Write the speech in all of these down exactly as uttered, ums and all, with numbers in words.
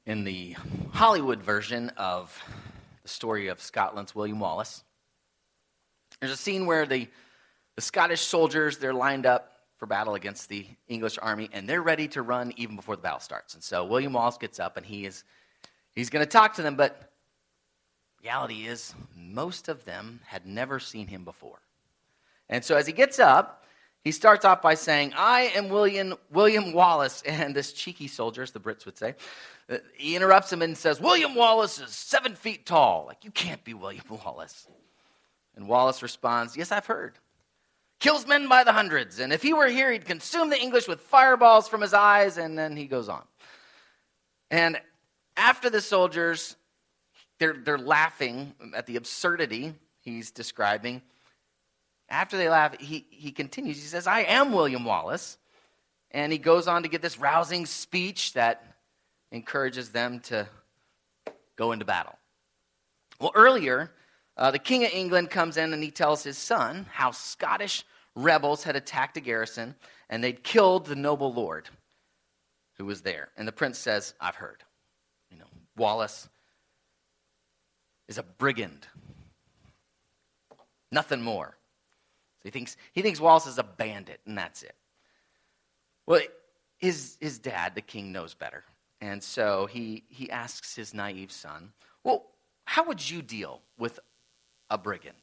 In the Hollywood version of the story of Scotland's William Wallace, there's a scene where the, the Scottish soldiers, they're lined up for battle against the English army, and they're ready to run even before the battle starts. And so William Wallace gets up, and he is he's going to talk to them, but reality is most of them had never seen him before. And so as he gets up, he starts off by saying, I am William William Wallace. And this cheeky soldier, as the Brits would say, he interrupts him and says, William Wallace is seven feet tall. Like, you can't be William Wallace. And Wallace responds, yes, I've heard. Kills men by the hundreds. And if he were here, he'd consume the English with fireballs from his eyes. And then he goes on. And after the soldiers, they're, they're laughing at the absurdity he's describing. After they laugh, he, he continues. He says, I am William Wallace. And he goes on to give this rousing speech that encourages them to go into battle. Well, earlier, uh, the King of England comes in and he tells his son how Scottish rebels had attacked a garrison and they'd killed the noble lord who was there. And the prince says, I've heard. You know, Wallace is a brigand. Nothing more. So he thinks he thinks Wallace is a bandit, and that's it. Well, his his dad, the king, knows better. And so he, he asks his naive son, well, how would you deal with a brigand?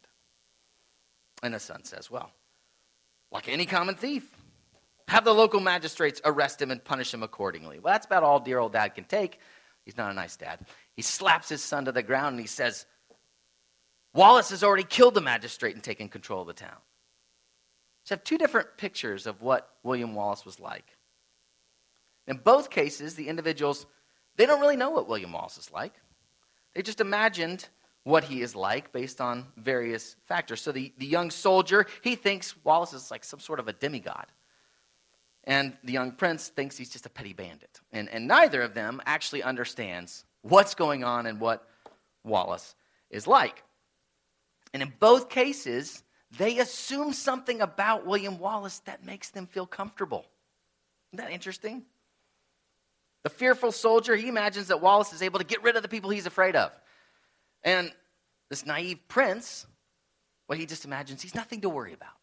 And the son says, well, like any common thief, have the local magistrates arrest him and punish him accordingly. Well, that's about all dear old dad can take. He's not a nice dad. He slaps his son to the ground and he says, Wallace has already killed the magistrate and taken control of the town. So I have two different pictures of what William Wallace was like. In both cases, the individuals, they don't really know what William Wallace is like. They just imagined what he is like based on various factors. So the, the young soldier, he thinks Wallace is like some sort of a demigod. And the young prince thinks he's just a petty bandit. And, and neither of them actually understands what's going on and what Wallace is like. And in both cases, they assume something about William Wallace that makes them feel comfortable. Isn't that interesting? The fearful soldier, he imagines that Wallace is able to get rid of the people he's afraid of. And this naive prince, well, he just imagines he's nothing to worry about.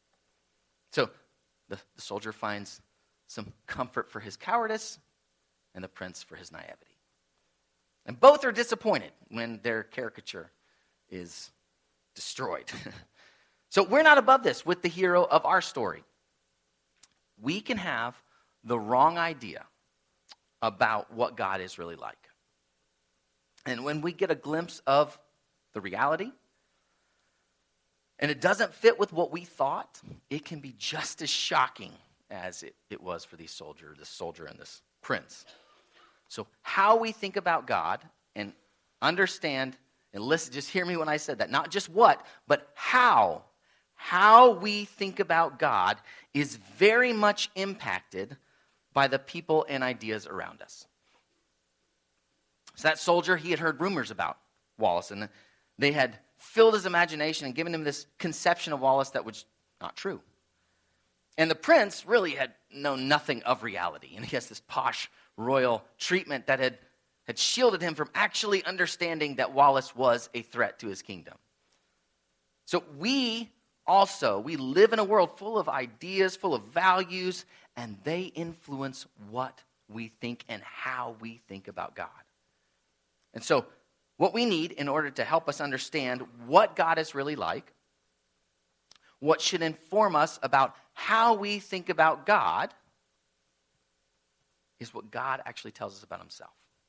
So the, the soldier finds some comfort for his cowardice and the prince for his naivety. And both are disappointed when their caricature is destroyed. So we're not above this with the hero of our story. We can have the wrong idea about what God is really like. And when we get a glimpse of the reality, and it doesn't fit with what we thought, it can be just as shocking as it, it was for these soldiers, this soldier and this prince. So how we think about God and understand, and listen, just hear me when I said that, not just what, but how, how we think about God is very much impacted by the people and ideas around us. So that soldier, he had heard rumors about Wallace, and they had filled his imagination and given him this conception of Wallace that was not true. And the prince really had known nothing of reality, and he has this posh royal treatment that had, had shielded him from actually understanding that Wallace was a threat to his kingdom. So we also, we live in a world full of ideas, full of values, and they influence what we think and how we think about God. And so what we need in order to help us understand what God is really like, what should inform us about how we think about God, is what God actually tells us about himself.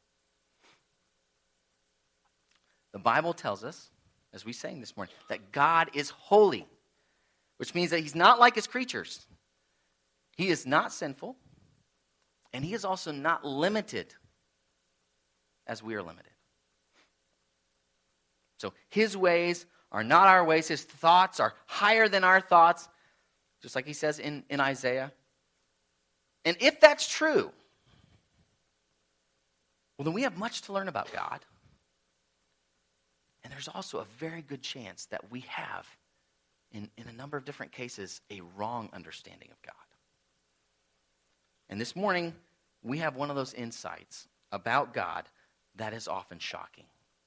The Bible tells us, as we sang this morning, that God is holy, which means that he's not like his creatures. He is not sinful, and he is also not limited as we are limited. So his ways are not our ways. His thoughts are higher than our thoughts, just like he says in, in Isaiah. And if that's true, well, then we have much to learn about God. And there's also a very good chance that we have, in, in a number of different cases, a wrong understanding of God. And this morning, we have one of those insights about God that is often shocking.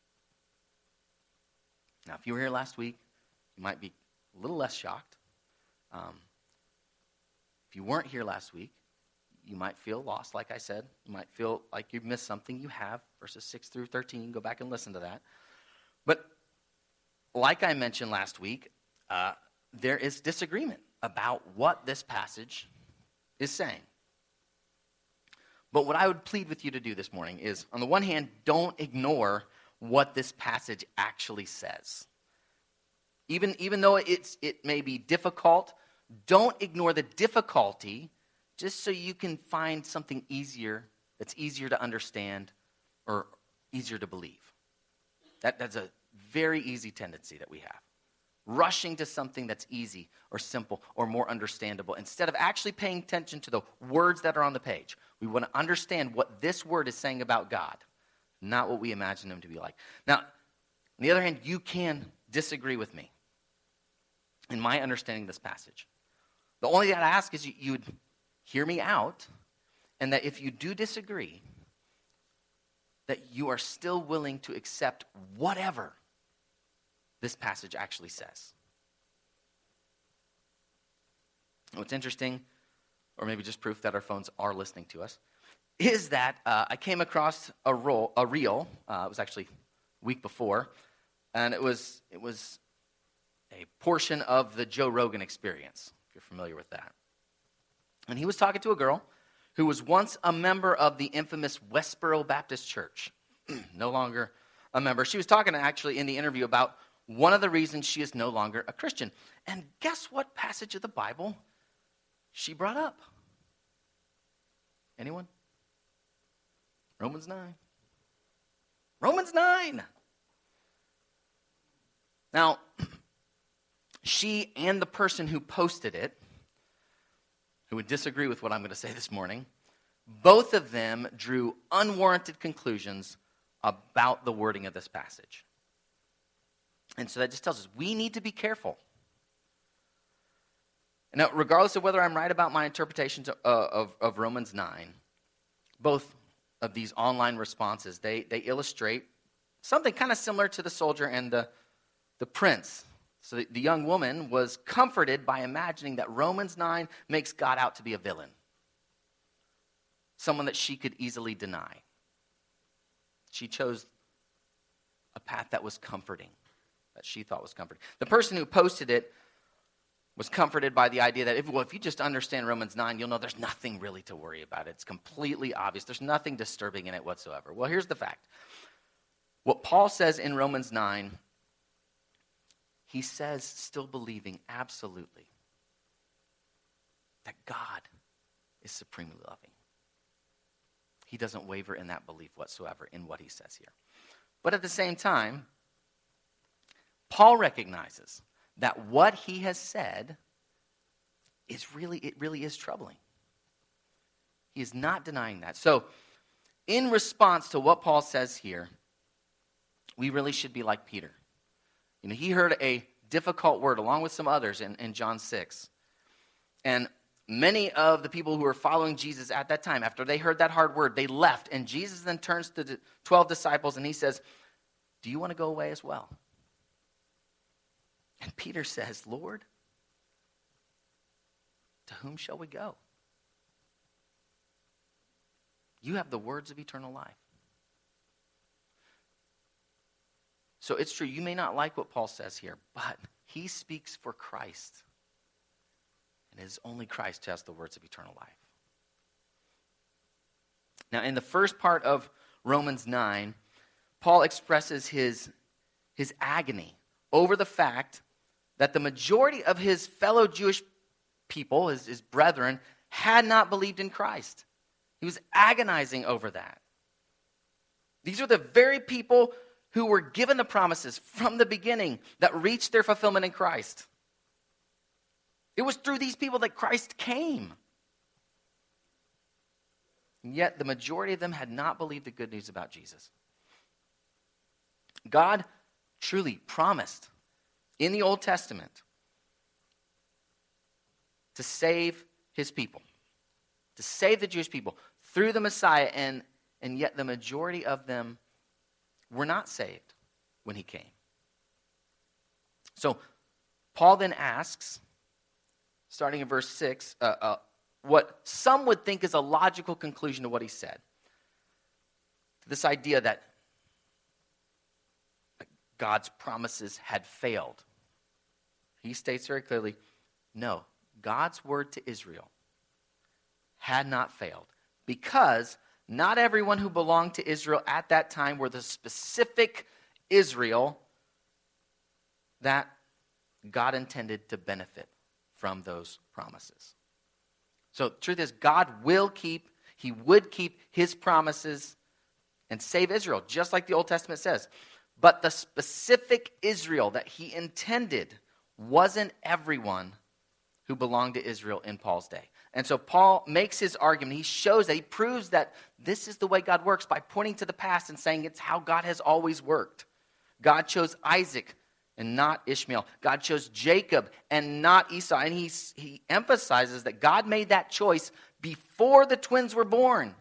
Now, if you were here last week, you might be a little less shocked. Um, if you weren't here last week, you might feel lost, like I said. You might feel like you've missed something. You have, verses six through thirteen. You can go back and listen to that. But like I mentioned last week, uh, there is disagreement about what this passage is saying. But what I would plead with you to do this morning is, on the one hand, don't ignore what this passage actually says. Even, even though it's, it may be difficult, don't ignore the difficulty just so you can find something easier, that's easier to understand or easier to believe. That, that's a very easy tendency that we have. Rushing to something that's easy or simple or more understandable instead of actually paying attention to the words that are on the page. We want to understand what this word is saying about God, not what we imagine him to be like. Now, on the other hand, you can disagree with me in my understanding of this passage. The only thing I'd ask is you, you would hear me out, and that if you do disagree, that you are still willing to accept whatever this passage actually says. What's interesting, or maybe just proof that our phones are listening to us, is that uh, I came across a, role, a reel. Uh, it was actually a week before, and it was it was a portion of the Joe Rogan Experience, if you're familiar with that. And he was talking to a girl who was once a member of the infamous Westboro Baptist Church, no longer a member. She was talking actually in the interview about one of the reasons she is no longer a Christian. And guess what passage of the Bible she brought up? Anyone? Romans nine. Romans nine. Now, she and the person who posted it, who would disagree with what I'm going to say this morning, both of them drew unwarranted conclusions about the wording of this passage. And so that just tells us we need to be careful. Now, regardless of whether I'm right about my interpretations of, of, of Romans nine, both of these online responses, they, they illustrate something kind of similar to the soldier and the, the prince. So the, the young woman was comforted by imagining that Romans nine makes God out to be a villain, someone that she could easily deny. She chose a path that was comforting, that she thought was comforting. The person who posted it was comforted by the idea that if, well, if you just understand Romans nine, you'll know there's nothing really to worry about. It's completely obvious. There's nothing disturbing in it whatsoever. Well, here's the fact. What Paul says in Romans nine, he says, still believing absolutely that God is supremely loving. He doesn't waver in that belief whatsoever in what he says here. But at the same time, Paul recognizes that what he has said is really, it really is troubling. He is not denying that. So, in response to what Paul says here, we really should be like Peter. You know, he heard a difficult word along with some others in, in John six. And many of the people who were following Jesus at that time, after they heard that hard word, they left. And Jesus then turns to the twelve disciples and he says, do you want to go away as well? And Peter says, Lord, to whom shall we go? You have the words of eternal life. So it's true, you may not like what Paul says here, but he speaks for Christ. And it is only Christ who has the words of eternal life. Now, in the first part of Romans nine, Paul expresses his, his agony over the fact that the majority of his fellow Jewish people, his, his brethren, had not believed in Christ. He was agonizing over that. These are the very people who were given the promises from the beginning that reached their fulfillment in Christ. It was through these people that Christ came. And yet the majority of them had not believed the good news about Jesus. God truly promised in the Old Testament to save his people, to save the Jewish people through the Messiah, and and yet the majority of them were not saved when he came. So Paul then asks, starting in verse six, uh, uh, what some would think is a logical conclusion to what he said. This idea that God's promises had failed. He states very clearly, no, God's word to Israel had not failed, because not everyone who belonged to Israel at that time were the specific Israel that God intended to benefit from those promises. So the truth is, God will keep, he would keep his promises and save Israel, just like the Old Testament says. But the specific Israel that he intended wasn't everyone who belonged to Israel in Paul's day. And so Paul makes his argument. He shows that, he proves that this is the way God works by pointing to the past and saying it's how God has always worked. God chose Isaac and not Ishmael. God chose Jacob and not Esau. And he, he emphasizes that God made that choice before the twins were born.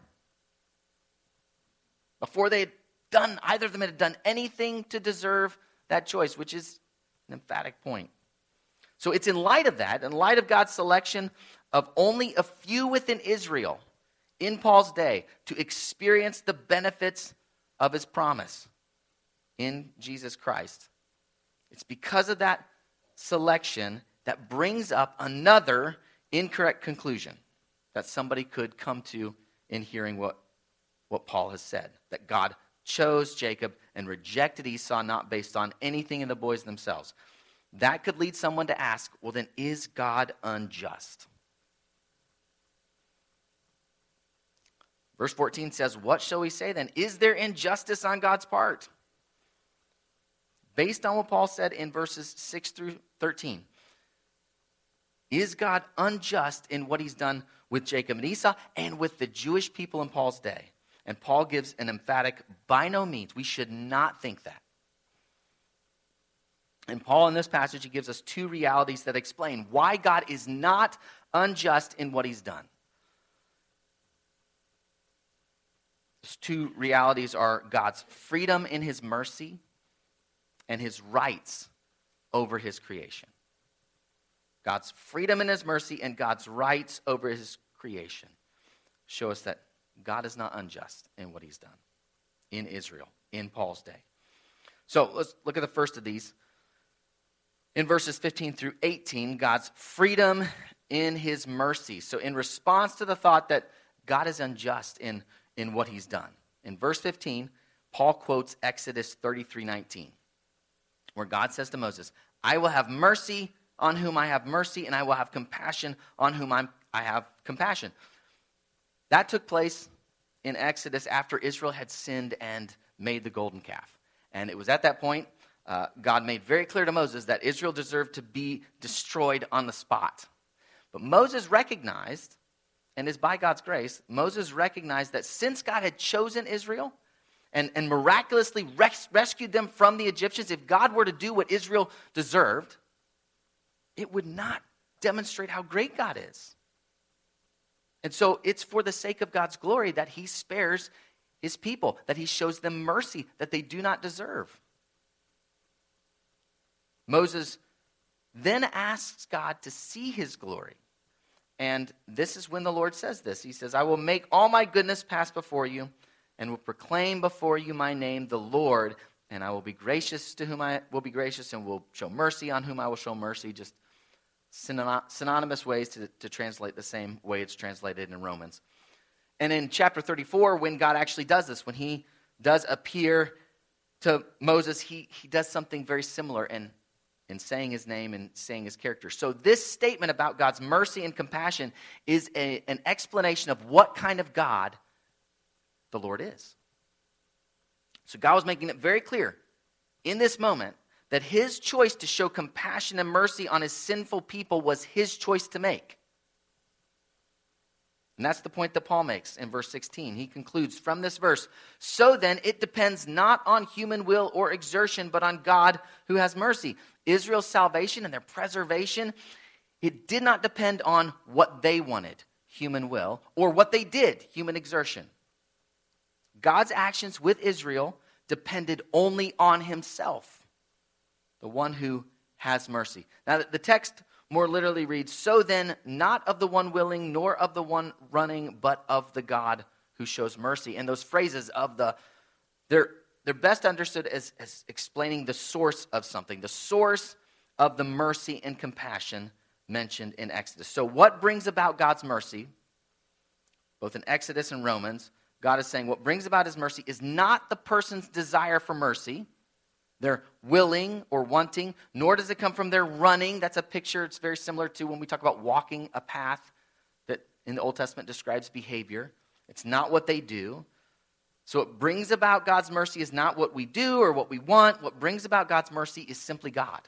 Before they had done, either of them had done anything to deserve that choice, which is an emphatic point. So it's in light of that, in light of God's selection of only a few within Israel in Paul's day to experience the benefits of his promise in Jesus Christ. It's because of that selection that brings up another incorrect conclusion that somebody could come to in hearing what, what Paul has said. That God chose Jacob and rejected Esau not based on anything in the boys themselves. That could lead someone to ask, well then, is God unjust? Verse fourteen says, what shall we say then? Is there injustice on God's part? Based on what Paul said in verses six through thirteen. Is God unjust in what he's done with Jacob and Esau and with the Jewish people in Paul's day? And Paul gives an emphatic, by no means. We should not think that. And Paul, in this passage, he gives us two realities that explain why God is not unjust in what he's done. Those two realities are God's freedom in his mercy and his rights over his creation. God's freedom in his mercy and God's rights over his creation show us that God is not unjust in what he's done in Israel, in Paul's day. So let's look at the first of these. In verses fifteen through eighteen, God's freedom in his mercy. So in response to the thought that God is unjust in, in what he's done. In verse fifteen, Paul quotes Exodus thirty-three nineteen, where God says to Moses, I will have mercy on whom I have mercy, and I will have compassion on whom I'm, I have compassion. That took place in Exodus after Israel had sinned and made the golden calf. And it was at that point, uh, God made very clear to Moses that Israel deserved to be destroyed on the spot. But Moses recognized, and is by God's grace, Moses recognized that since God had chosen Israel and, and miraculously res- rescued them from the Egyptians, if God were to do what Israel deserved, it would not demonstrate how great God is. And so it's for the sake of God's glory that he spares his people, that he shows them mercy that they do not deserve. Moses then asks God to see his glory. And this is when the Lord says this. He says, I will make all my goodness pass before you and will proclaim before you my name, the Lord, and I will be gracious to whom I will be gracious and will show mercy on whom I will show mercy. Just synonymous ways to, to translate the same way it's translated in Romans. And in chapter thirty-four, when God actually does this, when he does appear to Moses, he, he does something very similar in, in saying his name and saying his character. So this statement about God's mercy and compassion is a, an explanation of what kind of God the Lord is. So God was making it very clear in this moment that his choice to show compassion and mercy on his sinful people was his choice to make. And that's the point that Paul makes in verse sixteen. He concludes from this verse, so then it depends not on human will or exertion, but on God who has mercy. Israel's salvation and their preservation, it did not depend on what they wanted, human will, or what they did, human exertion. God's actions with Israel depended only on himself, the one who has mercy. Now, the text more literally reads, so then, not of the one willing, nor of the one running, but of the God who shows mercy. And those phrases of the, they're, they're best understood as, as explaining the source of something, the source of the mercy and compassion mentioned in Exodus. So what brings about God's mercy, both in Exodus and Romans, God is saying what brings about his mercy is not the person's desire for mercy, their willing or wanting, nor does it come from their running. That's a picture, it's very similar to when we talk about walking a path that in the Old Testament describes behavior. It's not what they do. So what brings about God's mercy is not what we do or what we want. What brings about God's mercy is simply God,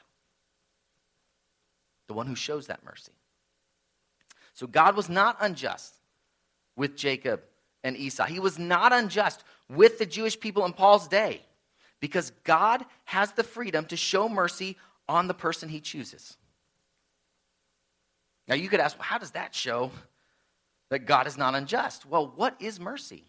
the one who shows that mercy. So God was not unjust with Jacob and Esau. He was not unjust with the Jewish people in Paul's day, because God has the freedom to show mercy on the person he chooses. Now you could ask, well, how does that show that God is not unjust? Well, what is mercy?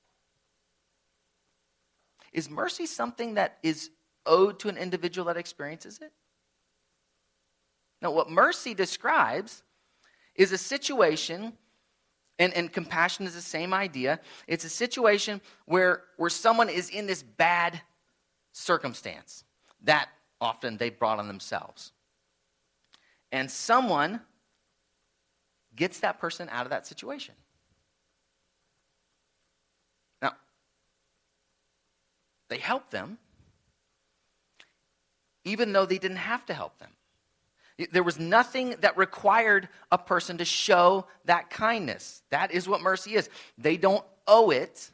Is mercy something that is owed to an individual that experiences it? No, what mercy describes is a situation, and, and compassion is the same idea. It's a situation where, where someone is in this bad circumstance that often they brought on themselves. And someone gets that person out of that situation. Now, they help them, even though they didn't have to help them. There was nothing that required a person to show that kindness. That is what mercy is. They don't owe it.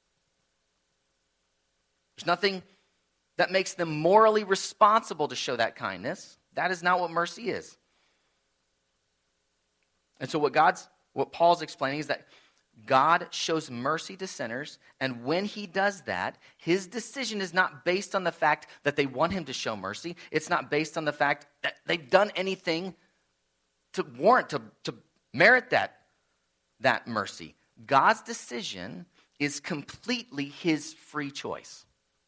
There's nothing that makes them morally responsible to show that kindness. That is not what mercy is. And so what God's, what Paul's explaining is that God shows mercy to sinners, and when he does that, his decision is not based on the fact that they want him to show mercy. It's not based on the fact that they've done anything to warrant, to, to merit that, that mercy. God's decision is completely his free choice.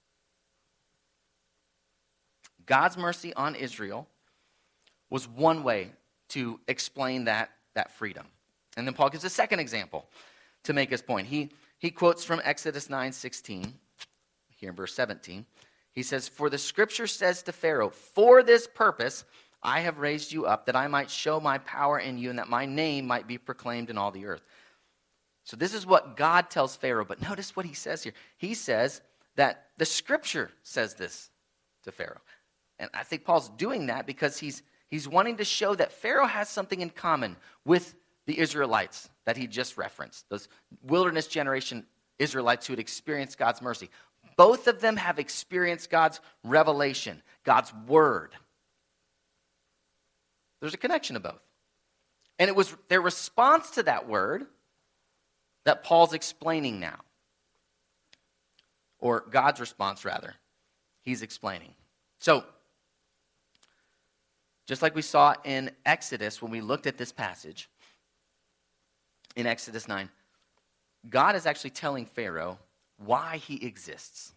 God's mercy on Israel was one way to explain that, that freedom. And then Paul gives a second example to make his point. He, he quotes from Exodus nine sixteen, here in verse seventeen. He says, for the scripture says to Pharaoh, for this purpose I have raised you up, that I might show my power in you, and that my name might be proclaimed in all the earth. So this is what God tells Pharaoh, but notice what he says here. He says that the scripture says this to Pharaoh. And I think Paul's doing that because he's, he's wanting to show that Pharaoh has something in common with the Israelites that he just referenced, those wilderness generation Israelites who had experienced God's mercy. Both of them have experienced God's revelation, God's word. There's a connection of both. And it was their response to that word that Paul's explaining now. Or God's response, rather. He's explaining. So, just like we saw in Exodus when we looked at this passage, in Exodus nine, God is actually telling Pharaoh why he exists.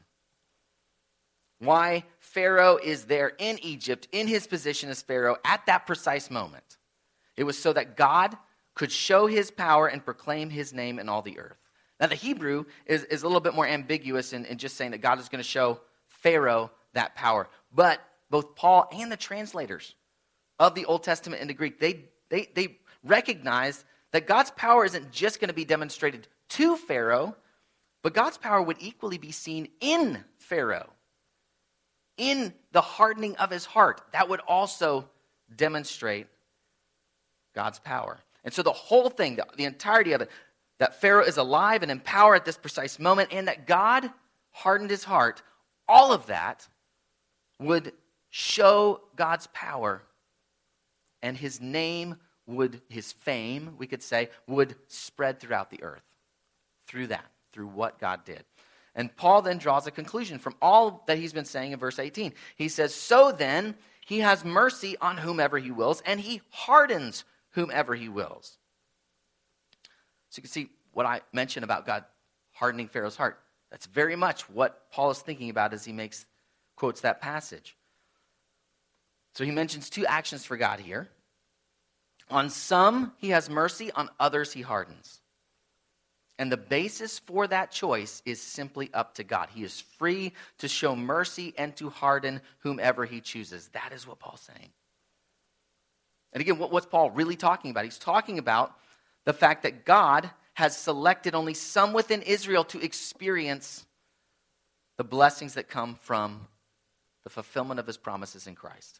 Why Pharaoh is there in Egypt, in his position as Pharaoh, at that precise moment. It was so that God could show his power and proclaim his name in all the earth. Now, the Hebrew is, is a little bit more ambiguous in, in just saying that God is going to show Pharaoh that power. But both Paul and the translators of the Old Testament into Greek, they, they, they recognized that God's power isn't just going to be demonstrated to Pharaoh, but God's power would equally be seen in Pharaoh, in the hardening of his heart. That would also demonstrate God's power. And so the whole thing, the, the entirety of it, that Pharaoh is alive and in power at this precise moment, and that God hardened his heart, all of that would show God's power, and his name would, his fame, we could say, would spread throughout the earth through that, through what God did. And Paul then draws a conclusion from all that he's been saying in verse eighteen. He says, so then he has mercy on whomever he wills, and he hardens whomever he wills. So you can see what I mentioned about God hardening Pharaoh's heart. That's very much what Paul is thinking about as he makes quotes that passage. So he mentions two actions for God here. On some, he has mercy. On others, he hardens. And the basis for that choice is simply up to God. He is free to show mercy and to harden whomever he chooses. That is what Paul's saying. And again, what, what's Paul really talking about? He's talking about the fact that God has selected only some within Israel to experience the blessings that come from the fulfillment of his promises in Christ.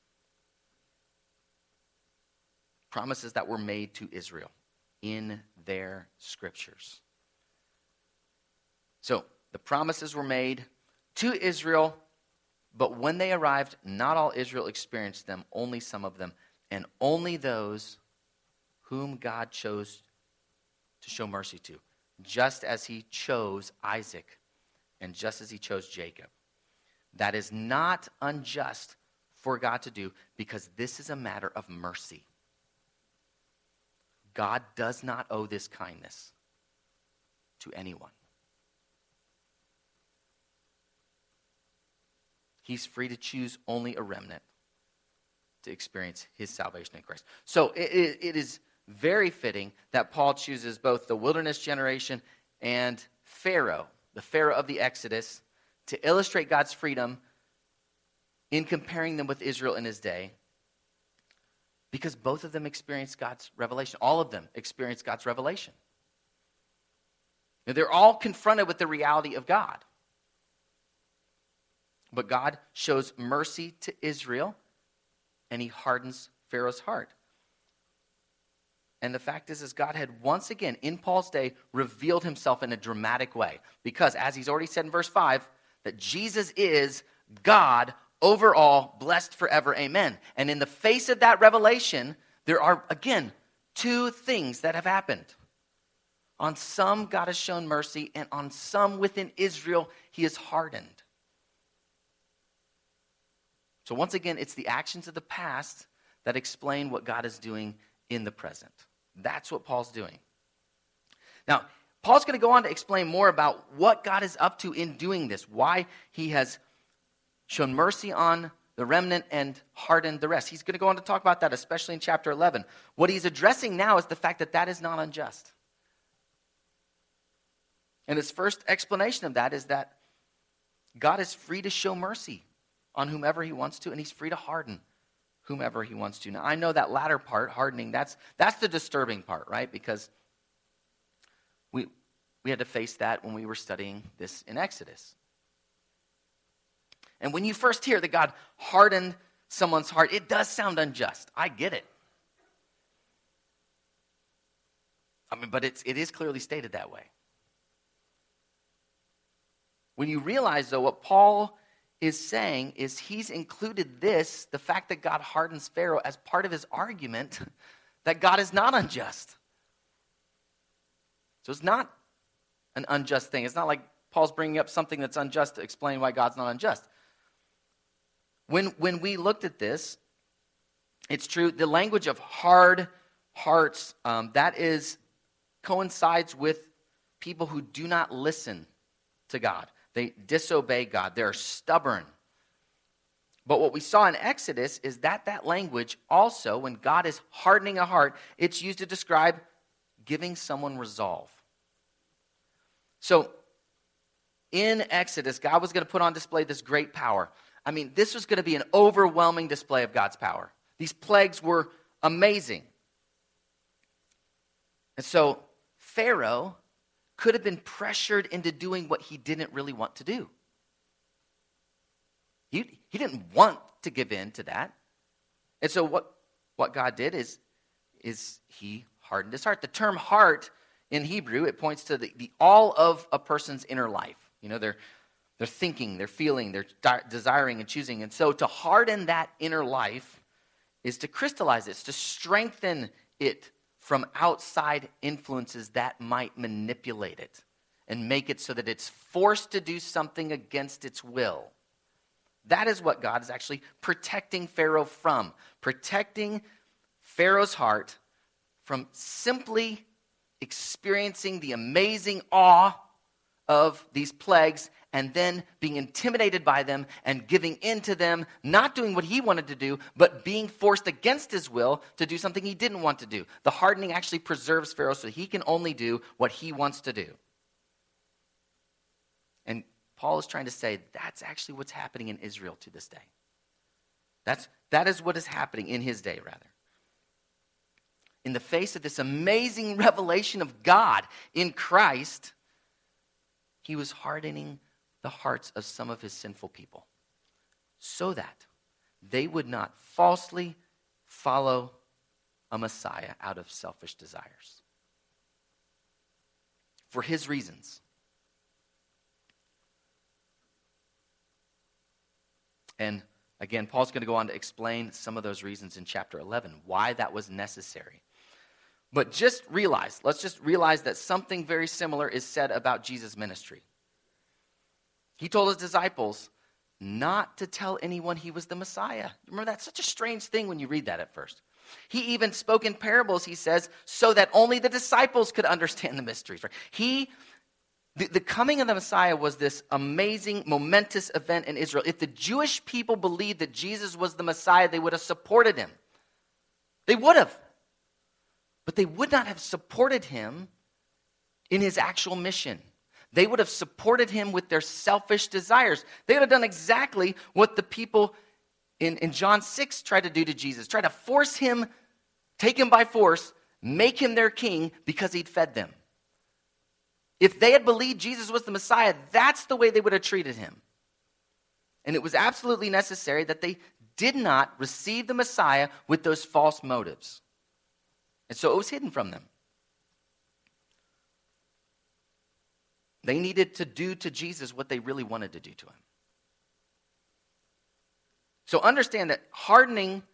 Promises that were made to Israel in their scriptures. So, the promises were made to Israel, but when they arrived, not all Israel experienced them, only some of them, and only those whom God chose to show mercy to, just as he chose Isaac and just as he chose Jacob. That is not unjust for God to do, because this is a matter of mercy. God does not owe this kindness to anyone. He's free to choose only a remnant to experience his salvation in Christ. So it, it is very fitting that Paul chooses both the wilderness generation and Pharaoh, the Pharaoh of the Exodus, to illustrate God's freedom in comparing them with Israel in his day. Because both of them experienced God's revelation. All of them experienced God's revelation. Now, they're all confronted with the reality of God. But God shows mercy to Israel, and he hardens Pharaoh's heart. And the fact is, is God had once again, in Paul's day, revealed himself in a dramatic way. Because, as he's already said in verse five, that Jesus is God over all, blessed forever, amen. And in the face of that revelation, there are, again, two things that have happened. On some, God has shown mercy, and on some within Israel, he is hardened. So once again, it's the actions of the past that explain what God is doing in the present. That's what Paul's doing. Now, Paul's going to go on to explain more about what God is up to in doing this, why he has shown mercy on the remnant and hardened the rest. He's going to go on to talk about that, especially in chapter eleven. What he's addressing now is the fact that that is not unjust. And his first explanation of that is that God is free to show mercy on whomever he wants to, and he's free to harden whomever he wants to. Now, I know that latter part, hardening, that's that's the disturbing part, right? Because we we had to face that when we were studying this in Exodus. And when you first hear that God hardened someone's heart, it does sound unjust. I get it. I mean, but it's, it is clearly stated that way. When you realize, though, what Paul is saying is he's included this, the fact that God hardens Pharaoh, as part of his argument that God is not unjust. So it's not an unjust thing. It's not like Paul's bringing up something that's unjust to explain why God's not unjust. When, when we looked at this, it's true, the language of hard hearts, um, that is, coincides with people who do not listen to God. They disobey God. They're stubborn. But what we saw in Exodus is that that language also, when God is hardening a heart, it's used to describe giving someone resolve. So, in Exodus, God was going to put on display this great power. I mean, this was going to be an overwhelming display of God's power. These plagues were amazing. And so, Pharaoh could have been pressured into doing what he didn't really want to do. He, he didn't want to give in to that. And so what, what God did is, is he hardened his heart. The term heart in Hebrew, it points to the, the all of a person's inner life. You know, they're, they're thinking, they're feeling, they're de- desiring and choosing. And so to harden that inner life is to crystallize it, it's to strengthen it from outside influences that might manipulate it and make it so that it's forced to do something against its will. That is what God is actually protecting Pharaoh from. Protecting Pharaoh's heart from simply experiencing the amazing awe of these plagues and then being intimidated by them and giving in to them, not doing what he wanted to do, but being forced against his will to do something he didn't want to do. The hardening actually preserves Pharaoh so he can only do what he wants to do. And Paul is trying to say that's actually what's happening in Israel to this day. That's, that is what is happening in his day, rather. In the face of this amazing revelation of God in Christ, he was hardening the hearts of some of his sinful people so that they would not falsely follow a Messiah out of selfish desires. For his reasons. And again, Paul's going to go on to explain some of those reasons in chapter eleven, why that was necessary. But just realize, let's just realize that something very similar is said about Jesus' ministry. He told his disciples not to tell anyone he was the Messiah. Remember, that's such a strange thing when you read that at first. He even spoke in parables, he says, so that only the disciples could understand the mysteries. Right? He, the, the coming of the Messiah was this amazing, momentous event in Israel. If the Jewish people believed that Jesus was the Messiah, they would have supported him. They would have. But they would not have supported him in his actual mission. They would have supported him with their selfish desires. They would have done exactly what the people in, in John six tried to do to Jesus. Try to force him, take him by force, make him their king because he'd fed them. If they had believed Jesus was the Messiah, that's the way they would have treated him. And it was absolutely necessary that they did not receive the Messiah with those false motives. And so it was hidden from them. They needed to do to Jesus what they really wanted to do to him. So understand that hardening,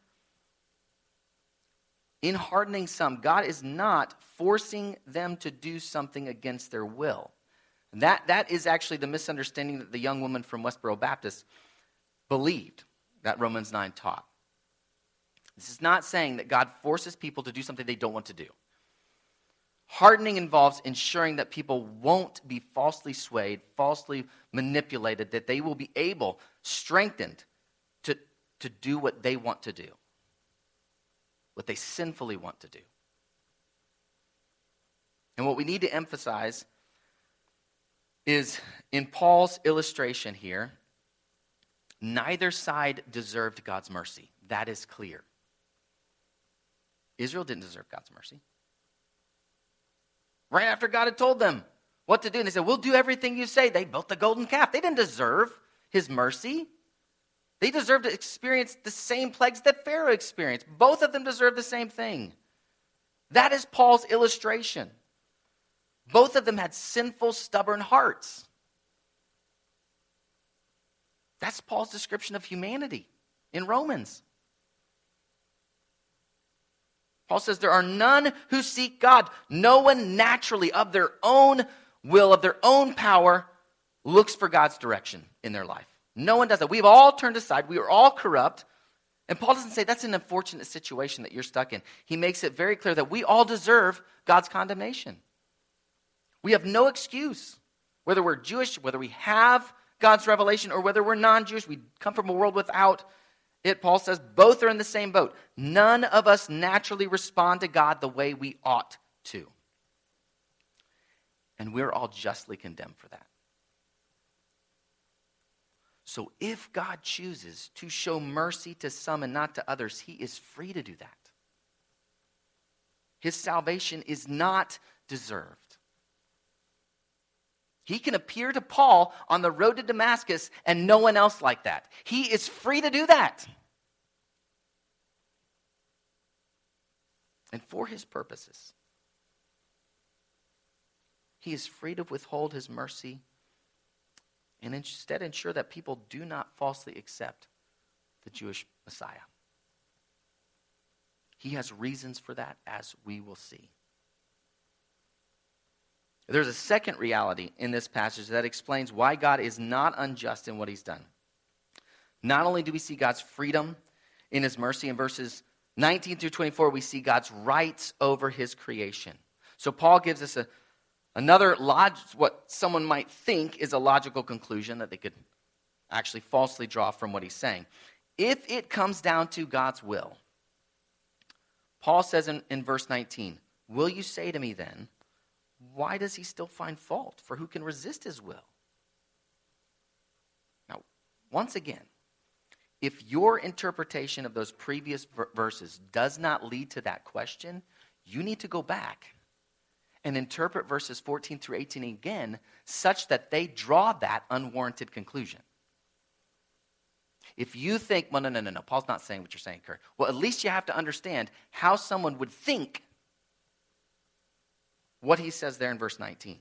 in hardening some, God is not forcing them to do something against their will. And that, that is actually the misunderstanding that the young woman from Westboro Baptist believed that Romans nine taught. This is not saying that God forces people to do something they don't want to do. Hardening involves ensuring that people won't be falsely swayed, falsely manipulated, that they will be able, strengthened, to, to do what they want to do, what they sinfully want to do. And what we need to emphasize is in Paul's illustration here, neither side deserved God's mercy. That is clear. Israel didn't deserve God's mercy. Right after God had told them what to do, and they said, we'll do everything you say. They built the golden calf. They didn't deserve his mercy. They deserved to experience the same plagues that Pharaoh experienced. Both of them deserve the same thing. That is Paul's illustration. Both of them had sinful, stubborn hearts. That's Paul's description of humanity in Romans. Paul says there are none who seek God. No one naturally of their own will, of their own power, looks for God's direction in their life. No one does that. We've all turned aside. We are all corrupt. And Paul doesn't say that's an unfortunate situation that you're stuck in. He makes it very clear that we all deserve God's condemnation. We have no excuse. Whether we're Jewish, whether we have God's revelation, or whether we're non-Jewish, we come from a world without it, Paul says, both are in the same boat. None of us naturally respond to God the way we ought to. And we're all justly condemned for that. So if God chooses to show mercy to some and not to others, he is free to do that. His salvation is not deserved. He can appear to Paul on the road to Damascus and no one else like that. He is free to do that. And for his purposes, he is free to withhold his mercy and instead ensure that people do not falsely accept the Jewish Messiah. He has reasons for that, as we will see. There's a second reality in this passage that explains why God is not unjust in what he's done. Not only do we see God's freedom in his mercy in verses nineteen through twenty-four, we see God's rights over his creation. So Paul gives us a, Another log- what someone might think is a logical conclusion that they could actually falsely draw from what he's saying. If it comes down to God's will, Paul says in, in verse nineteen, will you say to me then, why does he still find fault? For who can resist his will? Now, once again, if your interpretation of those previous ver- verses does not lead to that question, you need to go back and interpret verses fourteen through eighteen again, such that they draw that unwarranted conclusion. If you think, well, no, no, no, no, Paul's not saying what you're saying, Kurt. Well, at least you have to understand how someone would think what he says there in verse nineteen.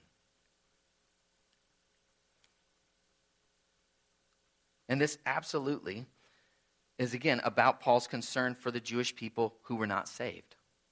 And this absolutely is, again, about Paul's concern for the Jewish people who were not saved.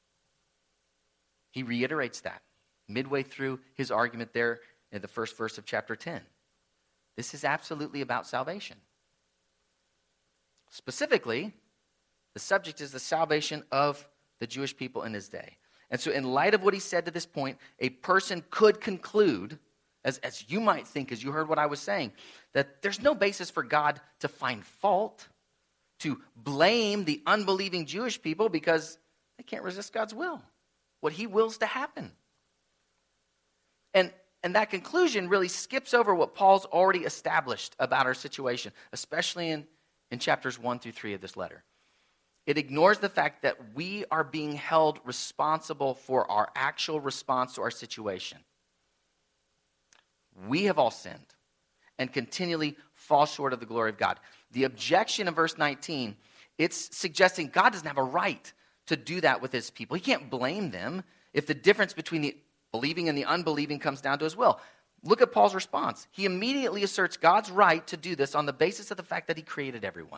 He reiterates that midway through his argument there in the first verse of chapter ten. This is absolutely about salvation. Specifically, the subject is the salvation of the Jewish people in his day. And so in light of what he said to this point, a person could conclude, as, as you might think, as you heard what I was saying, that there's no basis for God to find fault, to blame the unbelieving Jewish people because they can't resist God's will, what he wills to happen. And, and that conclusion really skips over what Paul's already established about our situation, especially in, in chapters one through three of this letter. It ignores the fact that we are being held responsible for our actual response to our situation. We have all sinned and continually fall short of the glory of God. The objection in verse nineteen, it's suggesting God doesn't have a right to do that with his people. He can't blame them if the difference between the believing and the unbelieving comes down to his will. Look at Paul's response. He immediately asserts God's right to do this on the basis of the fact that he created everyone.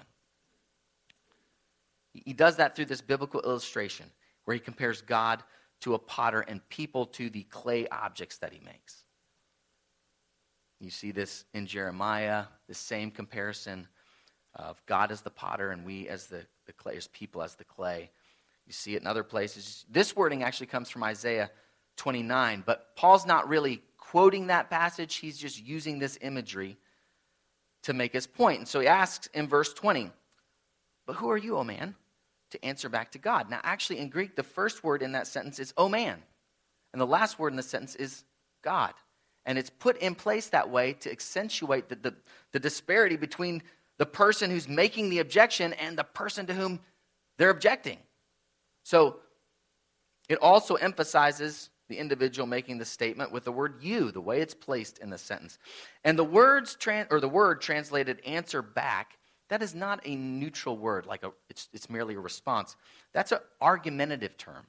He does that through this biblical illustration where he compares God to a potter and people to the clay objects that he makes. You see this in Jeremiah, the same comparison of God as the potter and we as the, the clay, as people as the clay. You see it in other places. This wording actually comes from Isaiah twenty-nine, but Paul's not really quoting that passage. He's just using this imagery to make his point. And so he asks in verse twenty, but who are you, O man, to answer back to God? Now, actually, in Greek, the first word in that sentence is O man, and the last word in the sentence is God. And it's put in place that way to accentuate the, the, the disparity between the person who's making the objection and the person to whom they're objecting. So it also emphasizes the individual making the statement with the word you, the way it's placed in the sentence. And the words tran- or the word translated answer back, that is not a neutral word, like a, it's, it's merely a response. That's an argumentative term.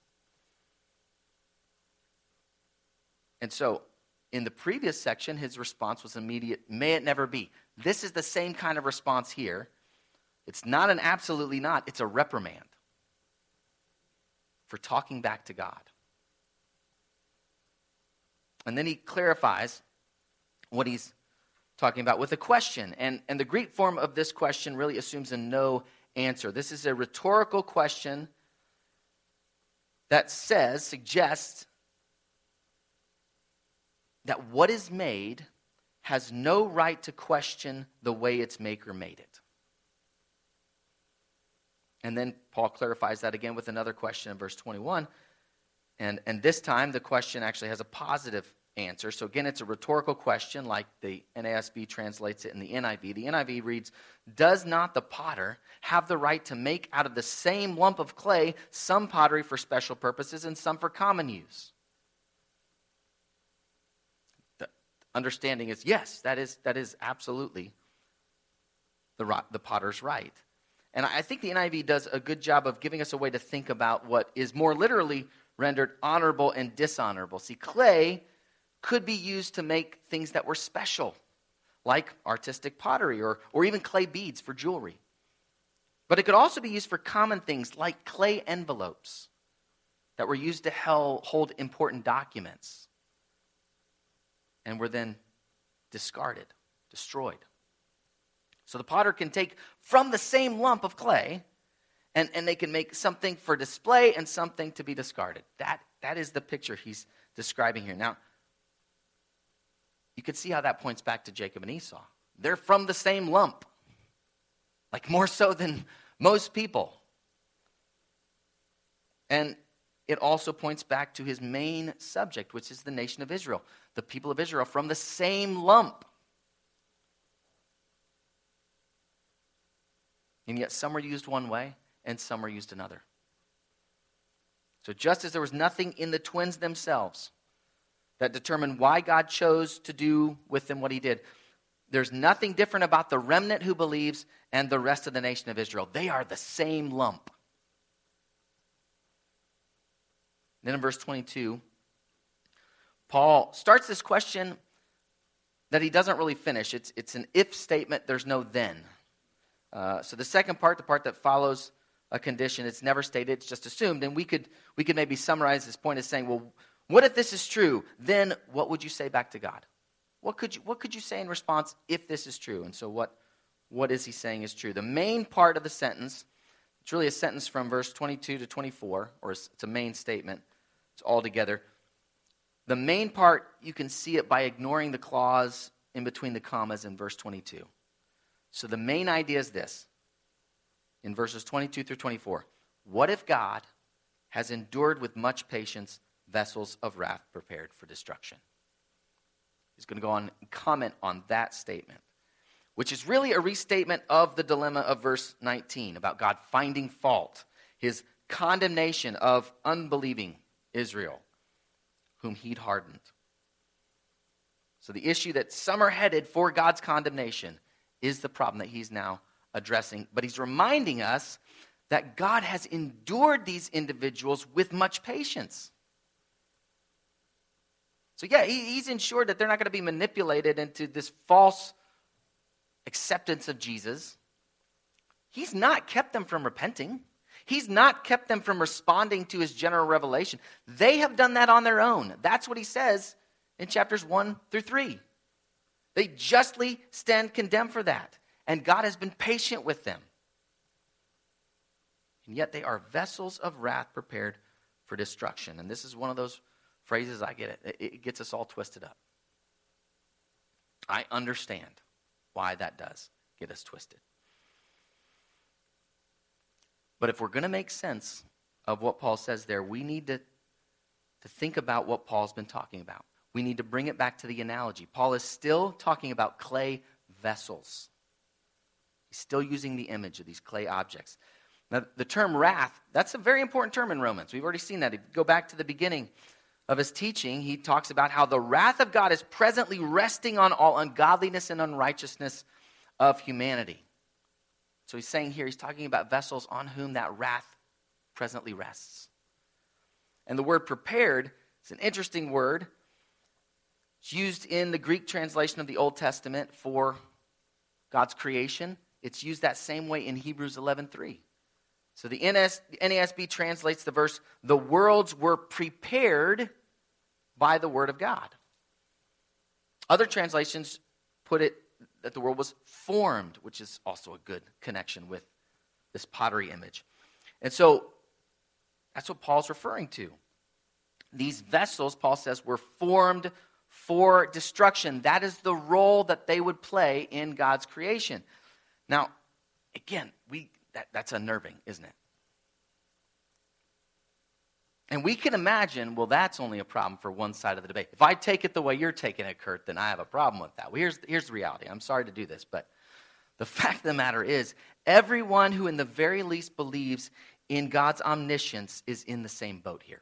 And so, in the previous section, his response was immediate, may it never be. This is the same kind of response here. It's not an absolutely not, it's a reprimand for talking back to God. And then he clarifies what he's talking about with a question. And, and the Greek form of this question really assumes a no answer. This is a rhetorical question that says, suggests that what is made has no right to question the way its maker made it. And then Paul clarifies that again with another question in verse twenty-one. And, and this time the question actually has a positive answer. So again, it's a rhetorical question like the N A S B translates it in the N I V. The N I V reads, does not the potter have the right to make out of the same lump of clay some pottery for special purposes and some for common use? The understanding is, yes, that is, that is absolutely the, the potter's right. And I think the N I V does a good job of giving us a way to think about what is more literally rendered honorable and dishonorable. See, clay could be used to make things that were special, like artistic pottery or, or even clay beads for jewelry. But it could also be used for common things like clay envelopes that were used to held, hold important documents and were then discarded, destroyed. So the potter can take from the same lump of clay and, and they can make something for display and something to be discarded. That, that is the picture he's describing here. Now, you could see how that points back to Jacob and Esau. They're from the same lump, like more so than most people. And it also points back to his main subject, which is the nation of Israel. The people of Israel from the same lump. And yet some are used one way and some are used another. So just as there was nothing in the twins themselves that determined why God chose to do with them what he did, there's nothing different about the remnant who believes and the rest of the nation of Israel. They are the same lump. Then in verse twenty-two, Paul starts this question that he doesn't really finish. It's, it's an if statement, there's no then. Uh, so the second part, the part that follows a condition, it's never stated, it's just assumed. And we could we could maybe summarize this point as saying, well, what if this is true? Then what would you say back to God? What could you what could you say in response if this is true? And so what what is he saying is true? The main part of the sentence, it's really a sentence from verse twenty-two to twenty-four, or it's a main statement. It's all together. The main part, you can see it by ignoring the clause in between the commas in verse twenty-two. So the main idea is this, in verses twenty-two through twenty-four. What if God has endured with much patience vessels of wrath prepared for destruction? He's going to go on and comment on that statement, which is really a restatement of the dilemma of verse nineteen about God finding fault, his condemnation of unbelieving Israel, whom he'd hardened. So the issue that some are headed for God's condemnation is the problem that he's now addressing. But he's reminding us that God has endured these individuals with much patience. So yeah, he, he's ensured that they're not going to be manipulated into this false acceptance of Jesus. He's not kept them from repenting. He's not kept them from responding to his general revelation. They have done that on their own. That's what he says in chapters one through three. They justly stand condemned for that. And God has been patient with them. And yet they are vessels of wrath prepared for destruction. And this is one of those phrases, I get it. It gets us all twisted up. I understand why that does get us twisted. But if we're going to make sense of what Paul says there, we need to, to think about what Paul's been talking about. We need to bring it back to the analogy. Paul is still talking about clay vessels. He's still using the image of these clay objects. Now, the term wrath, that's a very important term in Romans. We've already seen that. If you go back to the beginning of his teaching, he talks about how the wrath of God is presently resting on all ungodliness and unrighteousness of humanity. So he's saying here, he's talking about vessels on whom that wrath presently rests. And the word prepared is an interesting word. It's used in the Greek translation of the Old Testament for God's creation. It's used that same way in Hebrews eleven three. So the N A S B translates the verse, the worlds were prepared by the word of God. Other translations put it that the world was formed, which is also a good connection with this pottery image. And so that's what Paul's referring to. These vessels, Paul says, were formed for destruction. That is the role that they would play in God's creation. Now, again, we that, that's unnerving, isn't it? And we can imagine, well, that's only a problem for one side of the debate. If I take it the way you're taking it, Kurt, then I have a problem with that. Well, here's, here's the reality. I'm sorry to do this, but the fact of the matter is, everyone who in the very least believes in God's omniscience is in the same boat here.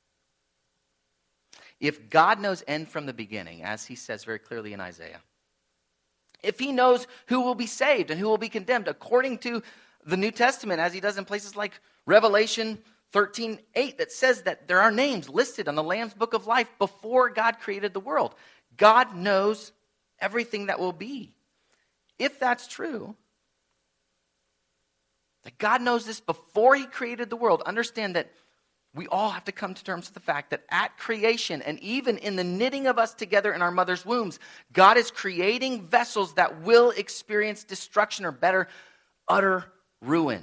If God knows end from the beginning, as he says very clearly in Isaiah, if he knows who will be saved and who will be condemned according to the New Testament, as he does in places like Revelation thirteen eight, that says that there are names listed on the Lamb's Book of Life before God created the world. God knows everything that will be. If that's true, that God knows this before he created the world, understand that we all have to come to terms with the fact that at creation and even in the knitting of us together in our mother's wombs, God is creating vessels that will experience destruction, or better, utter ruin.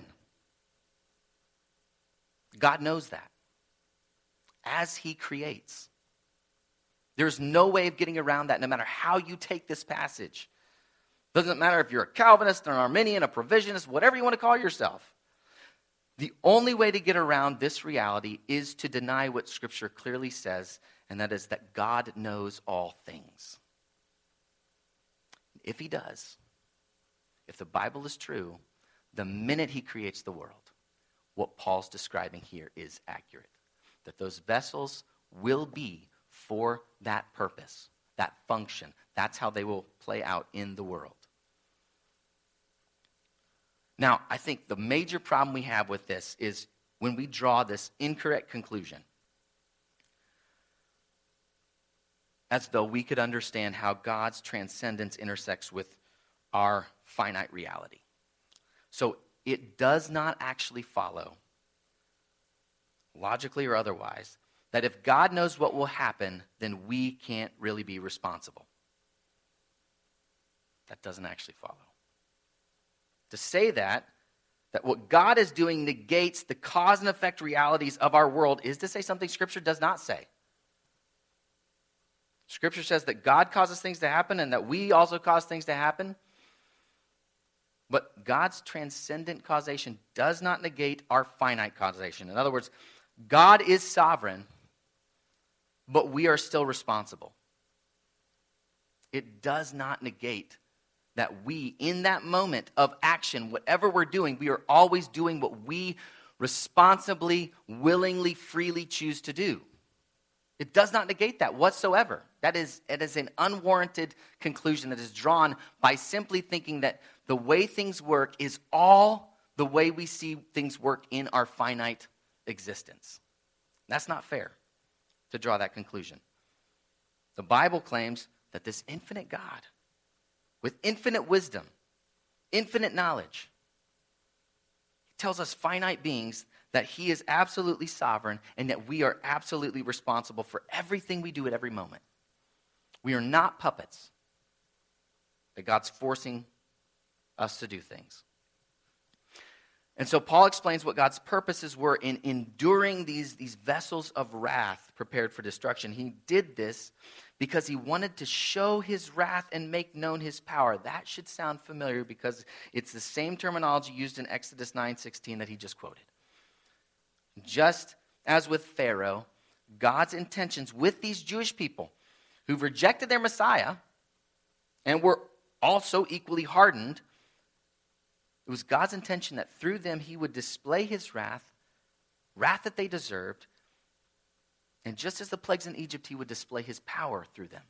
God knows that as he creates. There's no way of getting around that no matter how you take this passage. Doesn't matter if you're a Calvinist, an Arminian, a Provisionist, whatever you want to call yourself. The only way to get around this reality is to deny what Scripture clearly says, and that is that God knows all things. If he does, if the Bible is true, the minute he creates the world, what Paul's describing here is accurate. That those vessels will be for that purpose, that function. That's how they will play out in the world. Now, I think the major problem we have with this is when we draw this incorrect conclusion, as though we could understand how God's transcendence intersects with our finite reality. So it does not actually follow, logically or otherwise, that if God knows what will happen, then we can't really be responsible. That doesn't actually follow. To say that, that what God is doing negates the cause and effect realities of our world is to say something Scripture does not say. Scripture says that God causes things to happen and that we also cause things to happen. But God's transcendent causation does not negate our finite causation. In other words, God is sovereign, but we are still responsible. It does not negate that we, in that moment of action, whatever we're doing, we are always doing what we responsibly, willingly, freely choose to do. It does not negate that whatsoever. That is, it is an unwarranted conclusion that is drawn by simply thinking that the way things work is all the way we see things work in our finite existence. That's not fair to draw that conclusion. The Bible claims that this infinite God, with infinite wisdom, infinite knowledge, tells us finite beings that he is absolutely sovereign and that we are absolutely responsible for everything we do at every moment. We are not puppets that God's forcing us to do things. And so Paul explains what God's purposes were in enduring these, these vessels of wrath prepared for destruction. He did this because he wanted to show his wrath and make known his power. That should sound familiar because it's the same terminology used in Exodus nine sixteen that he just quoted. Just as with Pharaoh, God's intentions with these Jewish people who've rejected their Messiah and were also equally hardened, it was God's intention that through them he would display his wrath, wrath that they deserved, and just as the plagues in Egypt, he would display his power through them.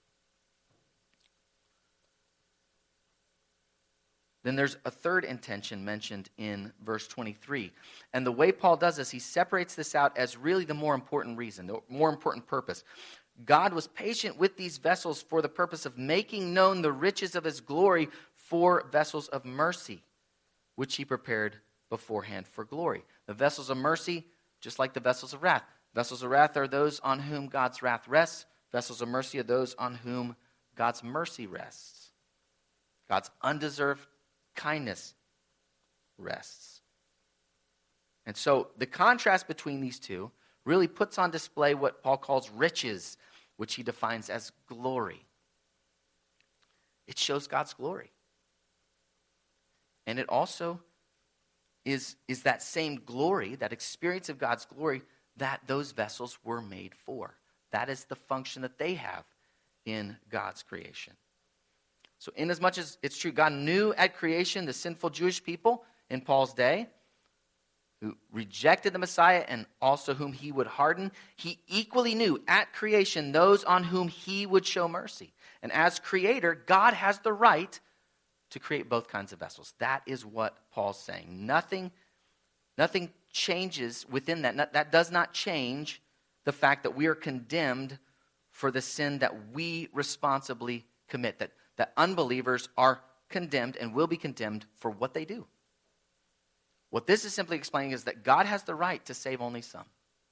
Then there's a third intention mentioned in verse twenty-three. And the way Paul does this, he separates this out as really the more important reason, the more important purpose. God was patient with these vessels for the purpose of making known the riches of his glory for vessels of mercy, which he prepared beforehand for glory. The vessels of mercy, just like the vessels of wrath. Vessels of wrath are those on whom God's wrath rests. Vessels of mercy are those on whom God's mercy rests. God's undeserved kindness rests. And so the contrast between these two really puts on display what Paul calls riches, which he defines as glory. It shows God's glory. And it also is, is that same glory, that experience of God's glory that those vessels were made for. That is the function that they have in God's creation. So inasmuch as it's true, God knew at creation the sinful Jewish people in Paul's day who rejected the Messiah and also whom he would harden. He equally knew at creation those on whom he would show mercy. And as creator, God has the right to create both kinds of vessels. That is what Paul's saying. Nothing, nothing changes within that. That does not change the fact that we are condemned for the sin that we responsibly commit, that, that unbelievers are condemned and will be condemned for what they do. What this is simply explaining is that God has the right to save only some.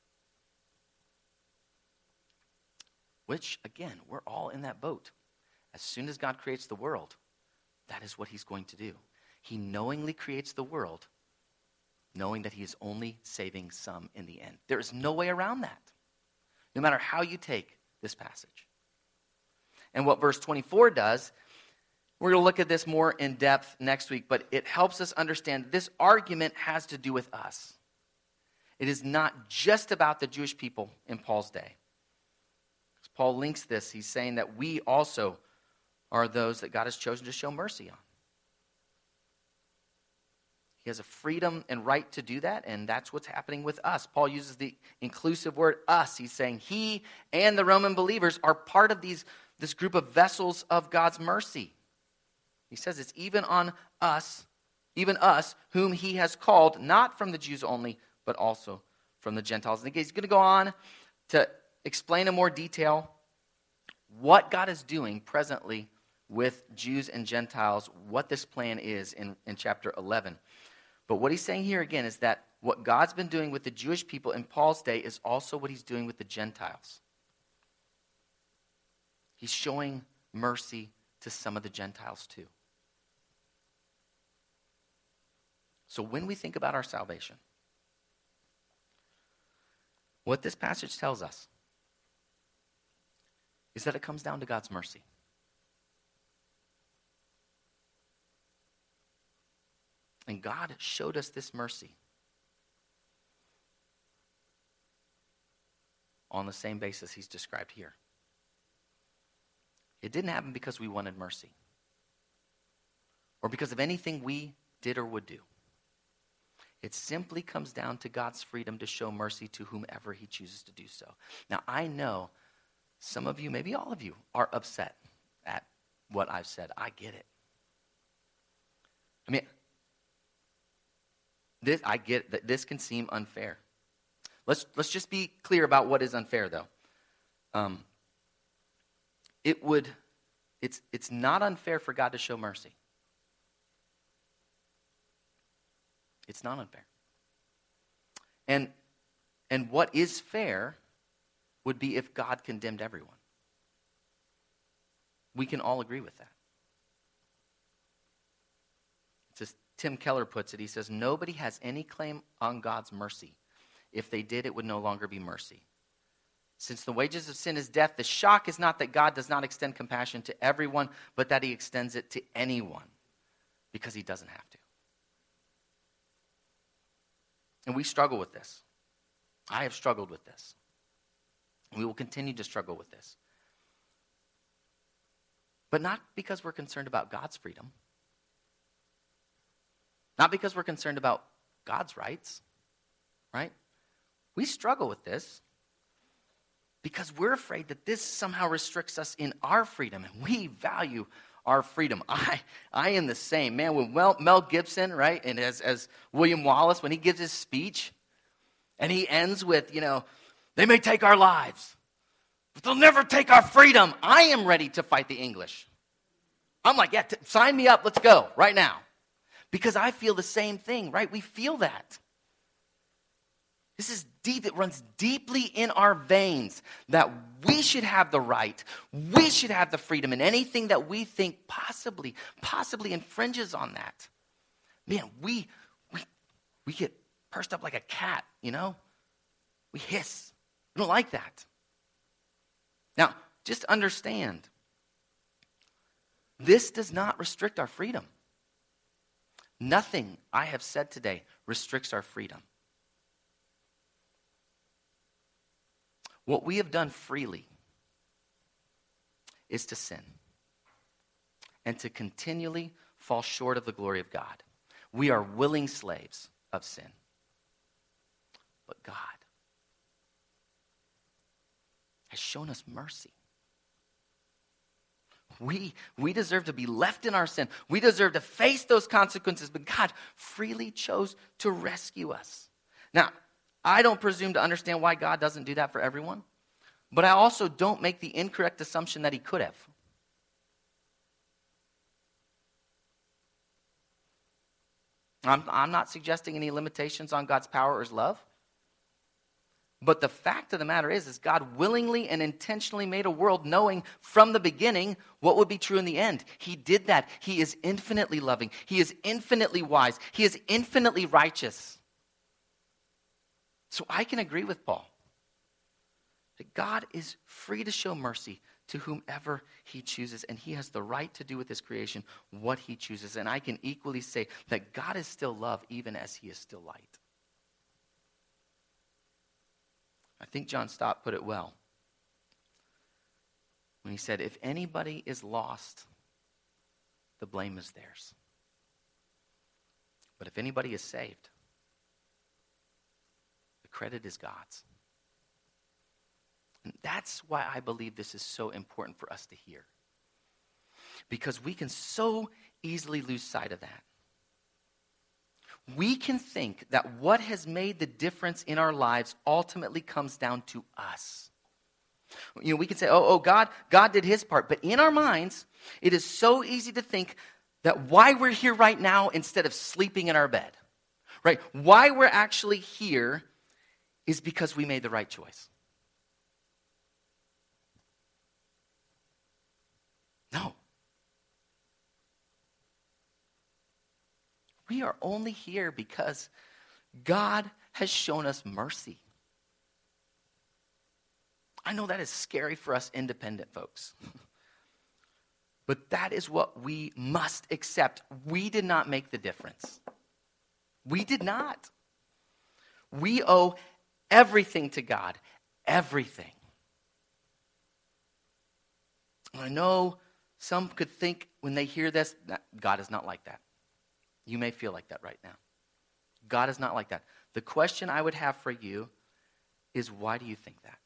Which, again, we're all in that boat. As soon as God creates the world, that is what he's going to do. He knowingly creates the world, knowing that he is only saving some in the end. There is no way around that. No matter how you take this passage. And what verse twenty-four does, we're going to look at this more in depth next week, but it helps us understand this argument has to do with us. It is not just about the Jewish people in Paul's day. As Paul links this, he's saying that we also are those that God has chosen to show mercy on. He has a freedom and right to do that, and that's what's happening with us. Paul uses the inclusive word us. He's saying he and the Roman believers are part of these, this group of vessels of God's mercy. He says it's even on us, even us, whom he has called, not from the Jews only, but also from the Gentiles. And he's going to go on to explain in more detail what God is doing presently with Jews and Gentiles, what this plan is in, in chapter eleven. But what he's saying here again is that what God's been doing with the Jewish people in Paul's day is also what he's doing with the Gentiles. He's showing mercy to some of the Gentiles too. So when we think about our salvation, what this passage tells us is that it comes down to God's mercy. And God showed us this mercy on the same basis he's described here. It didn't happen because we wanted mercy or because of anything we did or would do. It simply comes down to God's freedom to show mercy to whomever he chooses to do so. Now, I know some of you, maybe all of you, are upset at what I've said. I get it. I mean, this I get that this can seem unfair. Let's let's just be clear about what is unfair, though. Um, it would, it's it's not unfair for God to show mercy. It's not unfair. And and what is fair would be if God condemned everyone. We can all agree with that. It's just, Tim Keller puts it, he says, nobody has any claim on God's mercy. If they did, it would no longer be mercy. Since the wages of sin is death, the shock is not that God does not extend compassion to everyone, but that he extends it to anyone because he doesn't have to. And we struggle with this. I have struggled with this. We will continue to struggle with this. But not because we're concerned about God's freedom. Not because we're concerned about God's rights, right? We struggle with this because we're afraid that this somehow restricts us in our freedom, and we value our freedom. I I am the same. Man, when Mel, Mel Gibson, right, and as, as William Wallace, when he gives his speech, and he ends with, you know, they may take our lives, but they'll never take our freedom. I am ready to fight the English. I'm like, yeah, t- sign me up. Let's go right now. Because I feel the same thing, right? We feel that. This is deep. It runs deeply in our veins that we should have the right. We should have the freedom, and anything that we think possibly, possibly infringes on that. Man, we, we, we get pursed up like a cat, you know? We hiss. We don't like that. Now, just understand, this does not restrict our freedom. Nothing I have said today restricts our freedom. What we have done freely is to sin and to continually fall short of the glory of God. We are willing slaves of sin. But God has shown us mercy. We, we deserve to be left in our sin. We deserve to face those consequences, but God freely chose to rescue us. Now, I don't presume to understand why God doesn't do that for everyone, but I also don't make the incorrect assumption that he could have. I'm, I'm not suggesting any limitations on God's power or his love. But the fact of the matter is, is God willingly and intentionally made a world knowing from the beginning what would be true in the end. He did that. He is infinitely loving. He is infinitely wise. He is infinitely righteous. So I can agree with Paul. That God is free to show mercy to whomever he chooses, and he has the right to do with his creation what he chooses. And I can equally say that God is still love even as he is still light. I think John Stott put it well when he said, if anybody is lost, the blame is theirs. But if anybody is saved, the credit is God's. And that's why I believe this is so important for us to hear. Because we can so easily lose sight of that. We can think that what has made the difference in our lives ultimately comes down to us. You know, we can say, oh, oh, God, God did his part. But in our minds, it is so easy to think that why we're here right now instead of sleeping in our bed, right? Why we're actually here is because we made the right choice. No. We are only here because God has shown us mercy. I know that is scary for us independent folks. But that is what we must accept. We did not make the difference. We did not. We owe everything to God. Everything. And I know some could think when they hear this, God is not like that. You may feel like that right now. God is not like that. The question I would have for you is, why do you think that?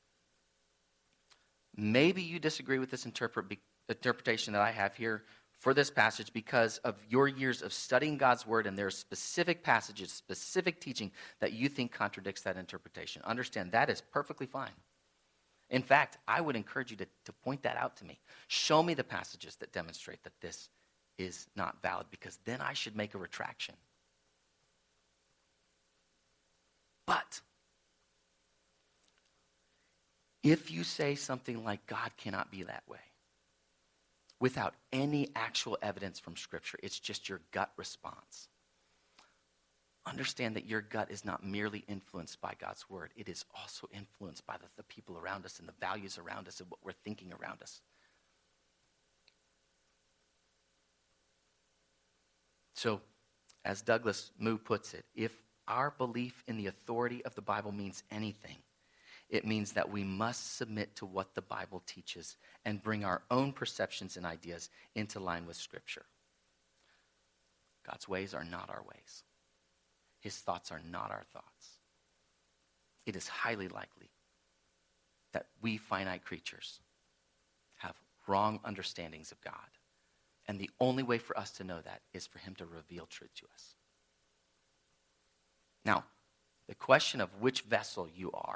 Maybe you disagree with this interpret, interpretation that I have here for this passage because of your years of studying God's word, and there are specific passages, specific teaching that you think contradicts that interpretation. Understand, that is perfectly fine. In fact, I would encourage you to, to point that out to me. Show me the passages that demonstrate that this is not valid, because then I should make a retraction. But if you say something like God cannot be that way without any actual evidence from Scripture, it's just your gut response. Understand that your gut is not merely influenced by God's word. It is also influenced by the, the people around us and the values around us and what we're thinking around us. So, as Douglas Moo puts it, if our belief in the authority of the Bible means anything, it means that we must submit to what the Bible teaches and bring our own perceptions and ideas into line with Scripture. God's ways are not our ways. His thoughts are not our thoughts. It is highly likely that we finite creatures have wrong understandings of God. And the only way for us to know that is for him to reveal truth to us. Now, the question of which vessel you are,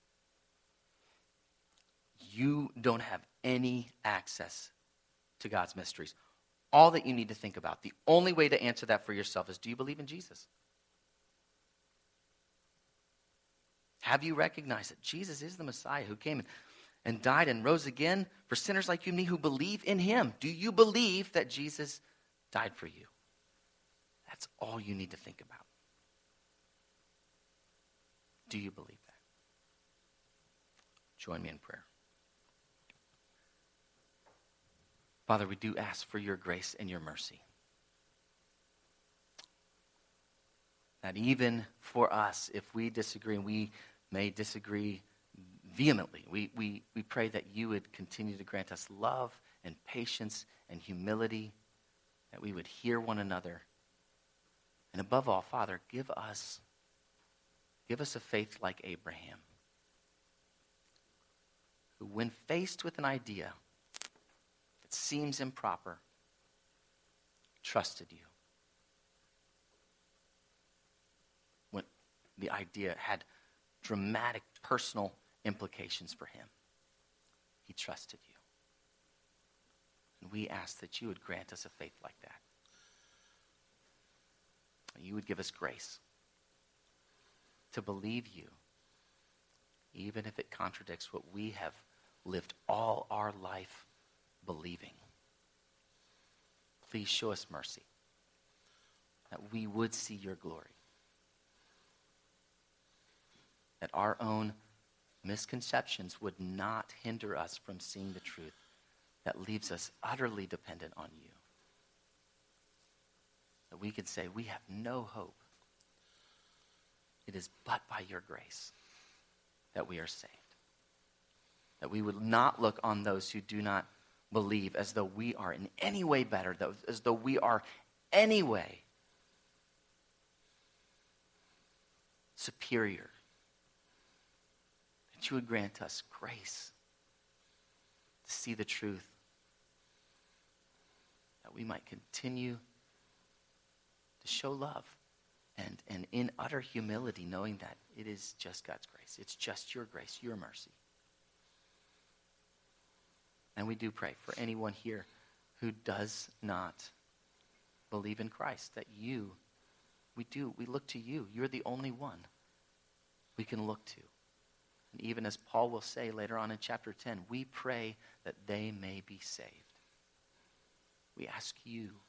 you don't have any access to God's mysteries. All that you need to think about, the only way to answer that for yourself is, do you believe in Jesus? Have you recognized that Jesus is the Messiah who came and, and died and rose again for sinners like you and me who believe in him? Do you believe that Jesus died for you? That's all you need to think about. Do you believe that? Join me in prayer. Father, we do ask for your grace and your mercy. That even for us, if we disagree, and we may disagree vehemently, we, we, we pray that you would continue to grant us love and patience and humility, that we would hear one another. And above all, Father, give us, give us a faith like Abraham, who, when faced with an idea that seems improper, trusted you. When the idea had dramatic personal implications for him, he trusted you. And we ask that you would grant us a faith like that. And you would give us grace to believe you, even if it contradicts what we have lived all our life believing. Please show us mercy, that we would see your glory, that our own misconceptions would not hinder us from seeing the truth that leaves us utterly dependent on you. That we can say, we have no hope. It is but by your grace that we are saved. That we would not look on those who do not believe as though we are in any way better, as though we are any way superior. That you would grant us grace to see the truth, that we might continue to show love and, and in utter humility, knowing that it is just God's grace. It's just your grace, your mercy. And we do pray for anyone here who does not believe in Christ, that you, we do, we look to you. You're the only one we can look to. And even as Paul will say later on in chapter ten, we pray that they may be saved. We ask you